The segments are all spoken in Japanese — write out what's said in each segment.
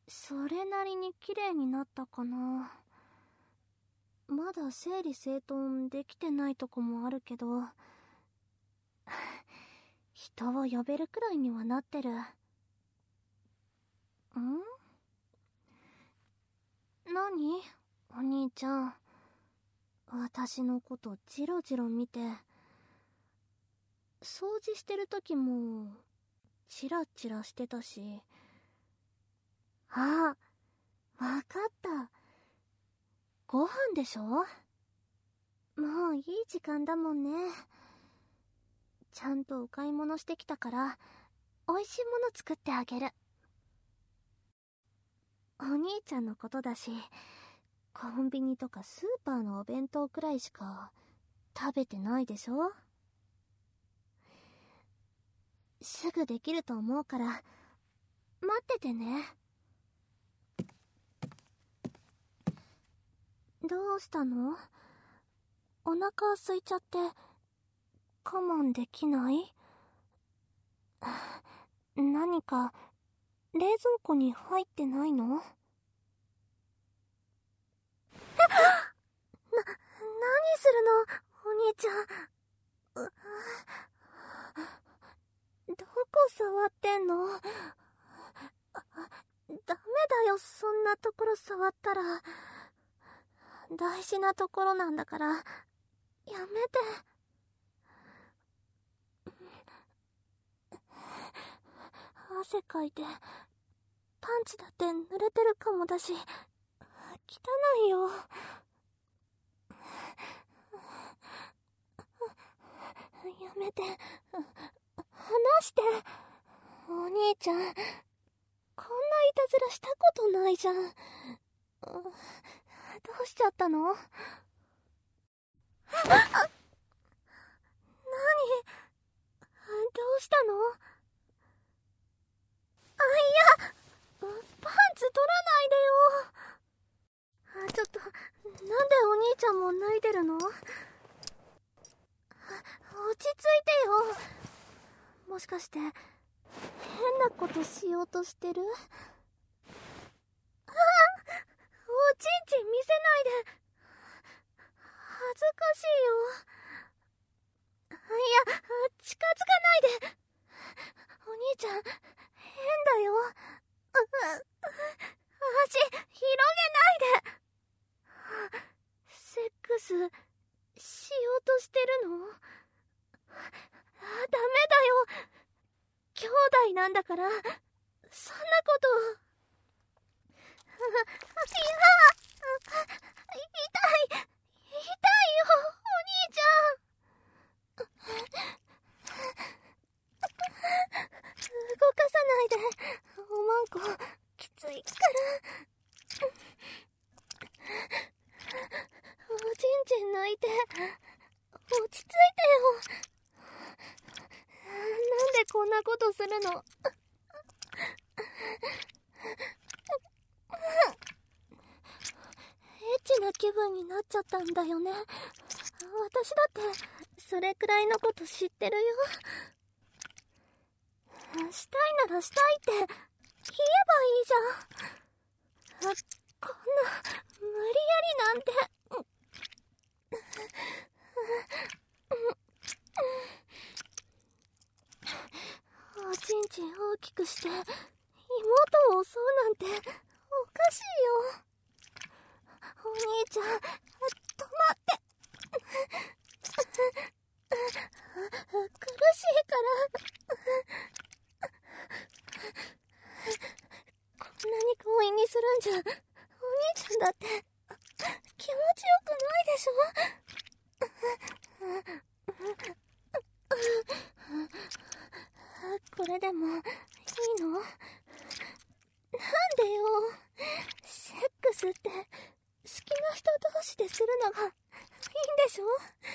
それなりに綺麗になったかな。まだ整理整頓できてないとこもあるけど、人を呼べるくらいにはなってる。何？お兄ちゃん。私のことジロジロ見て。掃除してる時もチラチラしてたし。あ、わかった。ご飯でしょ？もういい時間だもんね。ちゃんとお買い物してきたから美味しいもの作ってあげる。お兄ちゃんのことだし、コンビニとかスーパーのお弁当くらいしか食べてないでしょ？すぐできると思うから待っててね。どうしたの？お腹空いちゃって我慢できない？何か冷蔵庫に入ってないの？何するのお兄ちゃん。どこ触ってんの？ダメだよ、そんなところ触ったら。大事なところなんだから、やめて。汗かいて、パンツだって濡れてるかもだし、汚いよ。やめて。離して。お兄ちゃん、こんないたずらしたことないじゃん。どうしちゃったの？何？どうしたの？いや、パンツ取らないでよ。ちょっと、なんでお兄ちゃんも脱いでるの？落ち着いてよ。もしかして変なことしようとしてる？おちんちん見せないで。恥ずかしいよ。いや、近づかないで。お兄ちゃん、変だよ。足広げないで。セックスしようとしてるの？ダメだよ。兄弟なんだから、そんなこと。痛いよ、お兄ちゃん。動かさないで、おまんこ、きついから。おちんちん抜いて、落ち着いてよ。なんでこんなことするの？エッチな気分になっちゃったんだよね。私だってそれくらいのこと知ってるよ。したいならしたいって言えばいいじゃん。こんな無理やりなんて。おちんちん大きくして妹を襲うなんておかしいよ。お兄ちゃん、止まって。苦しいから。こんなに強引にするんじゃ、お兄ちゃんだって気持ちよくないでしょ？これでもいいの？なんでよ。セックスって好きな人同士でするのがいいんでしょ？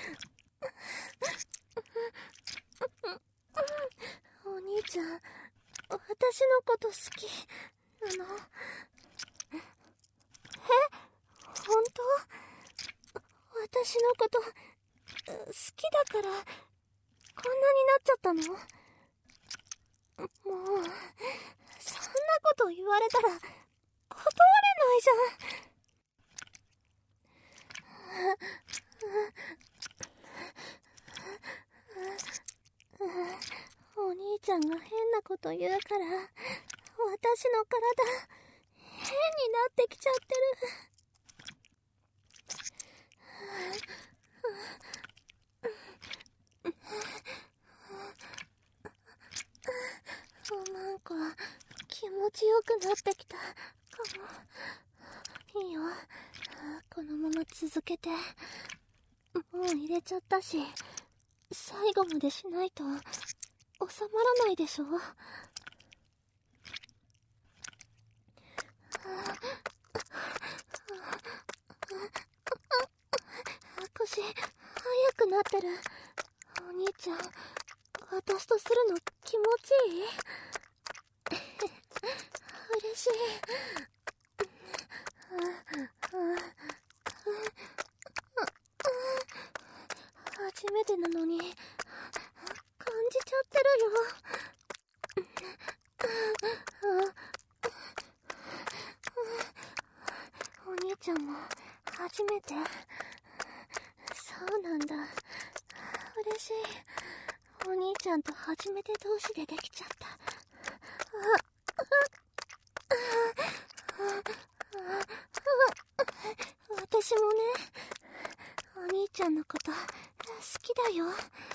お兄ちゃん、私のこと好きなの？本当？私のこと好きだからこんなになっちゃったの？もうそんなこと言われたらじゃん。お兄ちゃんが変なこと言うから、私の体、変になってきちゃってる。なんか、気持ちよくなってきたかも。いいよ。このまま続けて。もう入れちゃったし、最後までしないと、収まらないでしょ。腰、速くなってる。お兄ちゃん、私とするの気持ちいい？嬉しい。初めてなのに、感じちゃってるよ。お兄ちゃんも初めて。そうなんだ。嬉しい。お兄ちゃんと初めて同士でできちゃった。私もね、お兄ちゃんのこと好きだよ。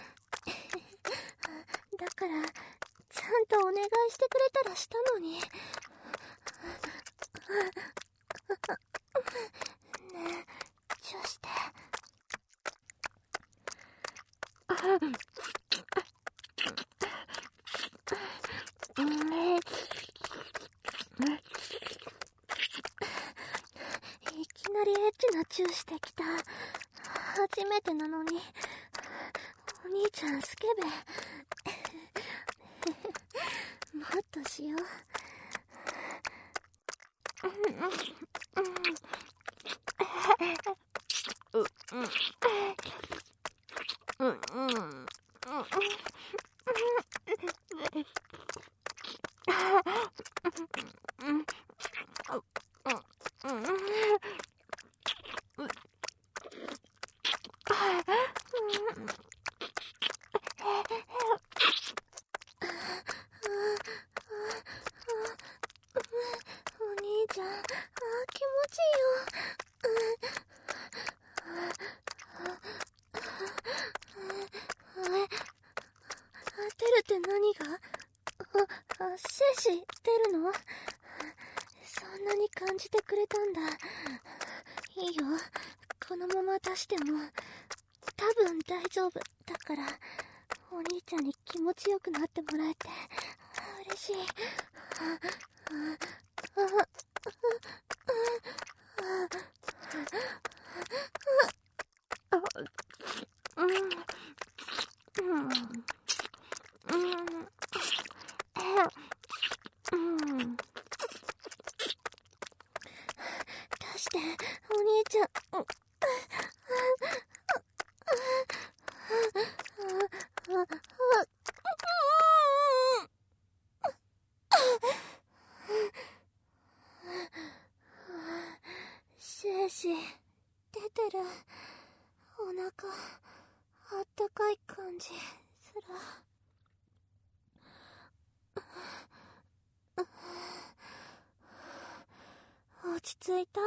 だから、ちゃんとお願いしてくれたらしたのに。ねえ、チューして。いきなりエッチなチューしてきた。初めてなのに、お兄ちゃんスケベ。もっとしよう。お兄ちゃん、気持ちいいよ。出るって何が？精子出るの？そんなに感じてくれたんだ。いいよ。このまま出しても、多分大丈夫。だから、お兄ちゃんに気持ちよくなってもらえて、嬉しい。出して、お兄ちゃん。精子、出てる。お腹、あったかい感じする。落ち着いた？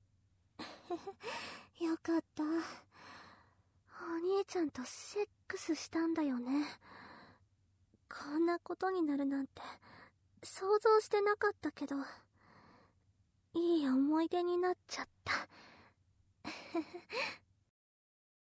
よかった。お兄ちゃんとセックスしたんだよね。こんなことになるなんて想像してなかったけど、いい思い出になっちゃった。